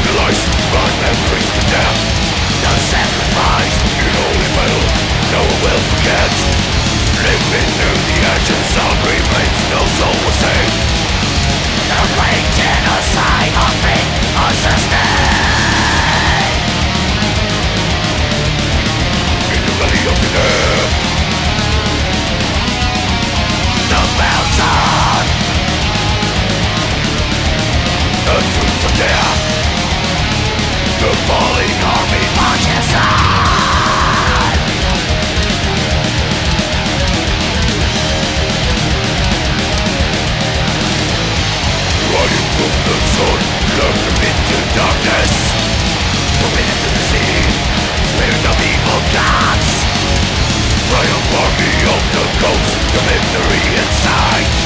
lies, but memories to death. No sacrifice, in holy battle, no one will forget. Living through the ashes of remains, no soul will save. The great genocide of fate unsustained. In the valley of the dead, the mountain, the truth of death, the falling army marches on. Running from the sun, plunged them into darkness, forbidden to the sea, spirit of evil gods. Triumph army of the ghost, the victory in sight.